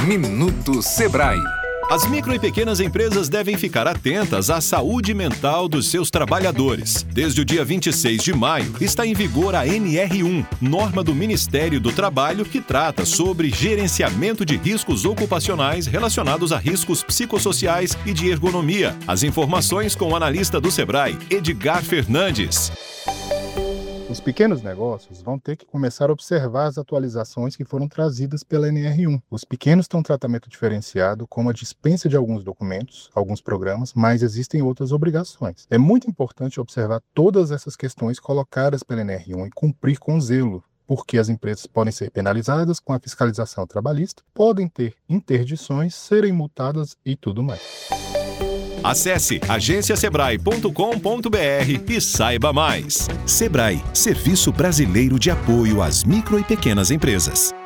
Minuto Sebrae. As micro e pequenas empresas devem ficar atentas à saúde mental dos seus trabalhadores. Desde o dia 26 de maio, está em vigor a NR1, norma do Ministério do Trabalho que trata sobre gerenciamento de riscos ocupacionais relacionados a riscos psicossociais e de ergonomia. As informações com o analista do Sebrae, Edgar Fernandes. Os pequenos negócios vão ter que começar a observar as atualizações que foram trazidas pela NR1. Os pequenos têm um tratamento diferenciado, como a dispensa de alguns documentos, alguns programas, mas existem outras obrigações. É muito importante observar todas essas questões colocadas pela NR1 e cumprir com zelo, porque as empresas podem ser penalizadas com a fiscalização trabalhista, podem ter interdições, serem multadas e tudo mais. Acesse agenciasebrae.com.br e saiba mais. Sebrae, Serviço Brasileiro de Apoio às Micro e Pequenas Empresas.